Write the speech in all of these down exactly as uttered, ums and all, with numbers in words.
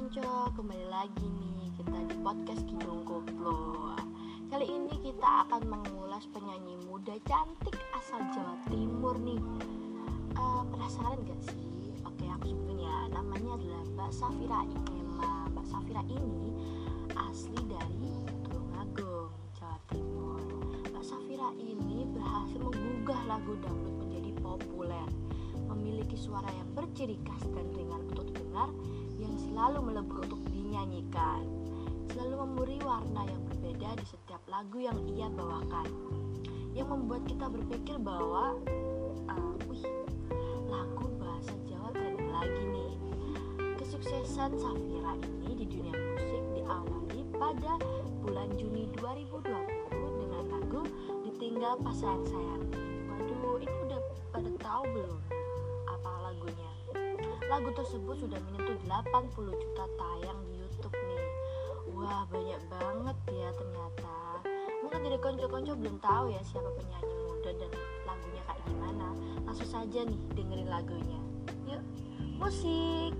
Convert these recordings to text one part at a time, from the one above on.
konco, kembali lagi nih kita di podcast Kidung Koplo. Kali ini kita akan mengulas penyanyi muda cantik asal Jawa Timur nih. uh, Penasaran gak sih? Oke, aku sebutin ya. Namanya adalah Mbak Safira Inema. Mbak Safira ini asli dari Tulungagung, Jawa Timur. Mbak Safira ini berhasil menggugah lagu dangdut menjadi populer, memiliki suara yang berciri khas dan ringan untuk didengar, yang selalu melebur untuk dinyanyikan, selalu memberi warna yang berbeda di setiap lagu yang ia bawakan, yang membuat kita berpikir bahwa uh, wih, lagu bahasa Jawa trending lagi nih. Kesuksesan Safira ini di dunia musik diawali pada bulan Juni dua ribu dua puluh dengan lagu Ditinggal Pas Sayang Sayang. Waduh, ini udah pada tahu belum apa lagunya? Lagu tersebut sudah menyentuh delapan puluh juta tayang di YouTube nih. Wah, banyak banget ya ternyata. Mungkin dari konco-konco belum tahu ya siapa penyanyi muda dan lagunya kayak gimana. Langsung saja nih dengerin lagunya. Yuk, musik.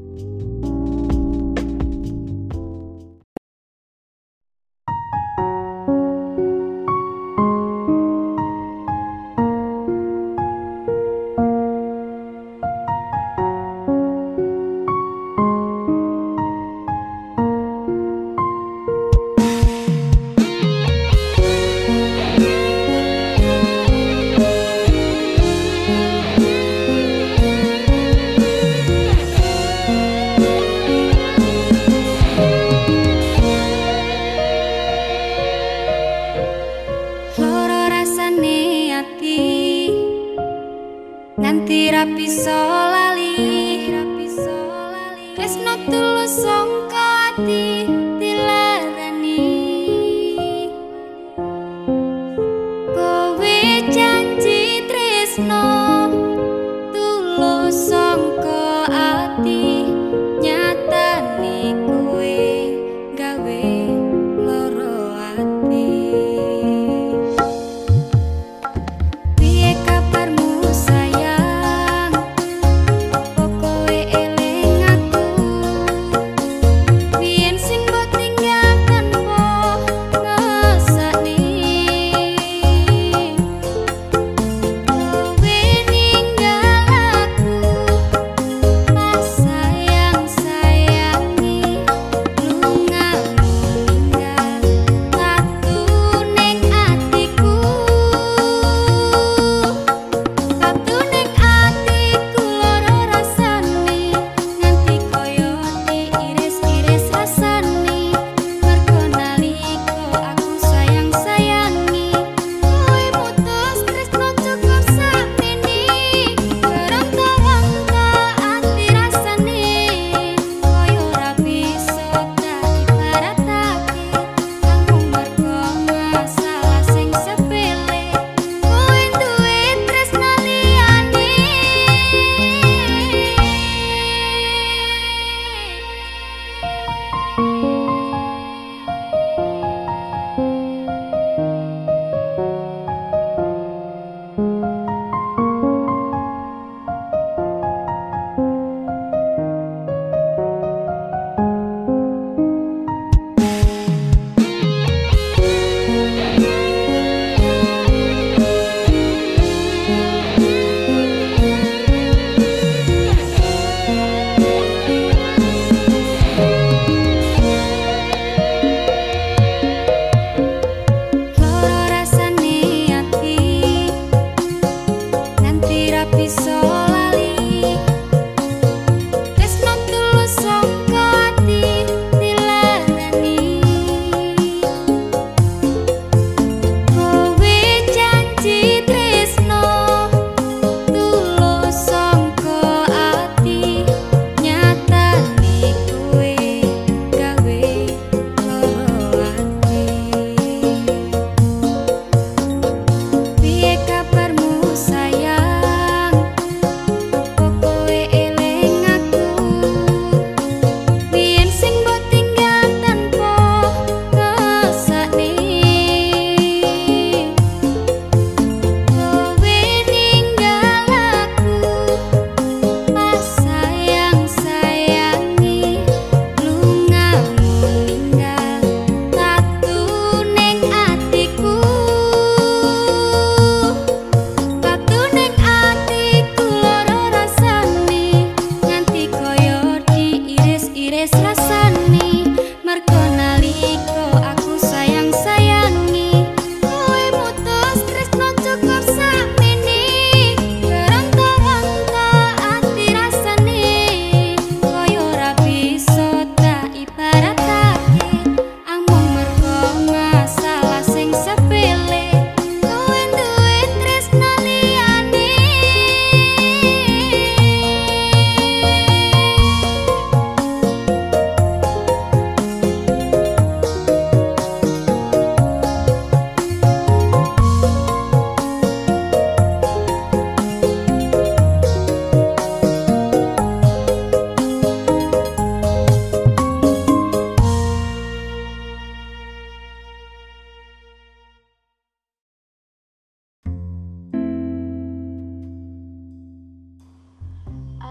Nganti rapi solali, tresno tulus sangka ati dilarani. Kowe janji tresno tulus sangka ati, nyatane kowe gawe loro ati.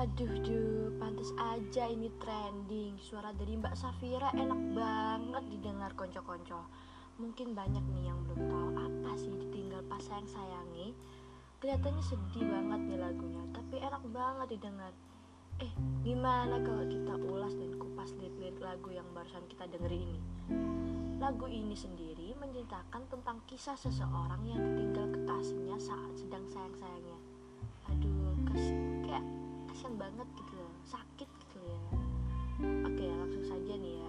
Aduh duh, pantas aja ini trending. Suara dari Mbak Safira enak banget didengar konco-konco. Mungkin banyak nih yang belum tahu apa sih Ditinggal Pas Sayang Sayangi. Kelihatannya sedih banget nih lagunya, tapi enak banget didengar. Eh, gimana kalau kita ulas dan kupas lirik-lirik lagu yang barusan kita dengerin ini? Lagu ini sendiri menceritakan tentang kisah seseorang yang ditinggal kekasihnya saat sedang sayang-sayangnya. Aduh, kas- kayak kasian banget gitu loh, sakit gitu ya. Oke, langsung saja nih ya.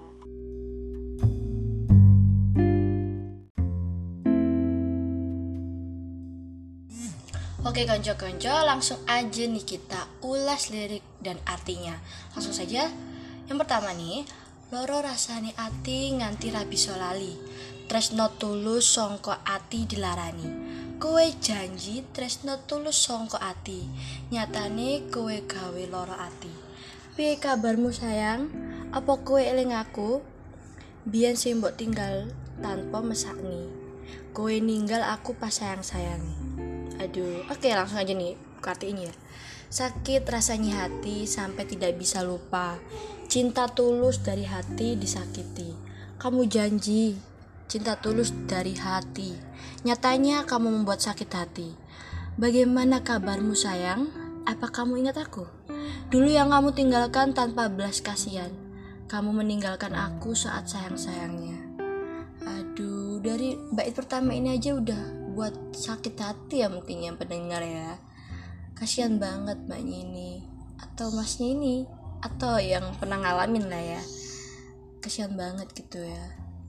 Oke konco-konco, langsung aja nih kita ulas lirik dan artinya. Langsung saja. Yang pertama nih, loro rasane ati nganti rabi solali, tresno tulus songko ati dilarani. Kowe janji tresno tulus songko ati, nyatane kowe gawe loro ati. Piye kabarmu sayang? Apa kowe eling aku? Biyen sing mbok tinggal tanpa mesakni, kowe ninggal aku pas sayang-sayangi. Aduh, oke langsung aja nih kartu ini ya. Sakit rasanya hati sampai tidak bisa lupa, cinta tulus dari hati disakiti. Kamu janji cinta tulus dari hati, nyatanya kamu membuat sakit hati. Bagaimana kabarmu sayang? Apa kamu ingat aku? Dulu yang kamu tinggalkan tanpa belas kasihan, kamu meninggalkan aku saat sayang-sayangnya. Aduh, dari bait pertama ini aja udah buat sakit hati ya mungkin yang pendengar ya. Kasian banget mbaknya ini atau masnya ini atau yang pernah ngalamin lah ya. Kasian banget gitu ya.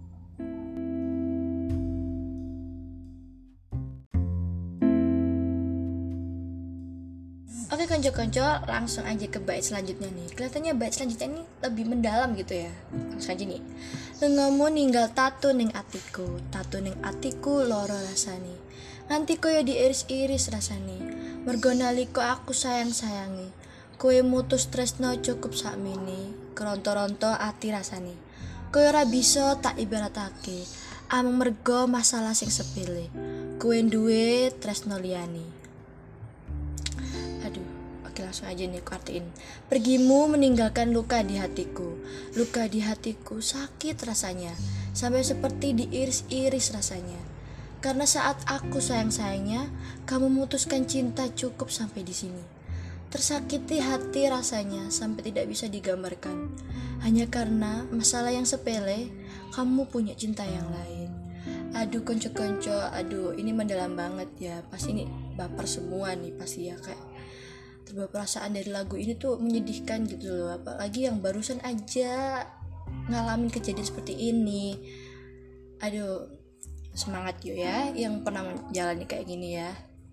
Oke konco-konco, langsung aja ke bait selanjutnya nih. Kelihatannya bait selanjutnya ini lebih mendalam gitu ya. Langsung aja nih. Lengamu ninggal tatu ning atiku, tatu ning atiku loro rasani. Nganti koyo diiris-iris rasani. Mergo nalika aku sayang-sayangi, kowe mutus tresno cukup sakmene, keronto-ronto ati rasani. Kowe ora bisa tak ibaratake, amung mergo masalah sing sepele. Kowe duwe tresno liyane. Aduh, oke langsung aja nih aku artiin. Pergimu meninggalkan luka di hatiku, luka di hatiku sakit rasanya, sampai seperti diiris-iris rasanya. Karena saat aku sayang-sayangnya, kamu memutuskan cinta cukup sampai di sini. Tersakiti hati rasanya sampai tidak bisa digambarkan. Hanya karena masalah yang sepele, kamu punya cinta yang lain. Aduh konco-konco, aduh ini mendalam banget ya. Pasti ini baper semua nih pasti ya, kayak terbawa perasaan dari lagu ini tuh menyedihkan gitu loh. Apalagi yang barusan aja ngalamin kejadian seperti ini. Aduh, semangat yuk ya yang pernah menjalani kayak gini ya.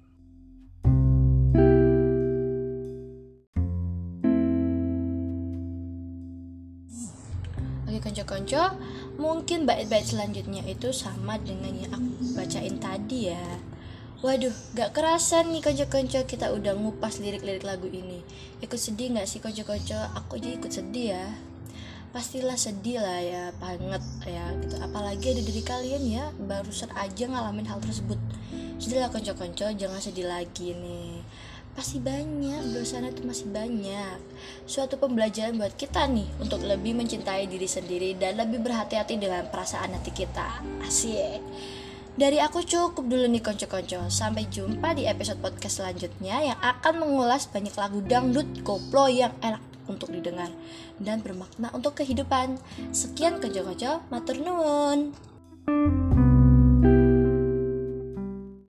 Oke konco-konco, mungkin bait-bait selanjutnya itu sama dengan yang aku bacain tadi ya. Waduh, gak kerasa nih konco-konco kita udah ngupas lirik-lirik lagu ini. Ikut sedih gak sih konco-konco? Aku aja ikut sedih ya. Pastilah sedih lah ya, banget ya gitu. Apalagi ada dari kalian ya barusan aja ngalamin hal tersebut. Sudahlah konco-konco, jangan sedih lagi nih. Pasti banyak, di sana tuh masih banyak suatu pembelajaran buat kita nih untuk lebih mencintai diri sendiri dan lebih berhati-hati dengan perasaan hati kita. Asik. Dari aku cukup dulu nih konco-konco. Sampai jumpa di episode podcast selanjutnya yang akan mengulas banyak lagu dangdut koplo yang enak untuk didengar dan bermakna untuk kehidupan. Sekian konco-konco, matur nuwun.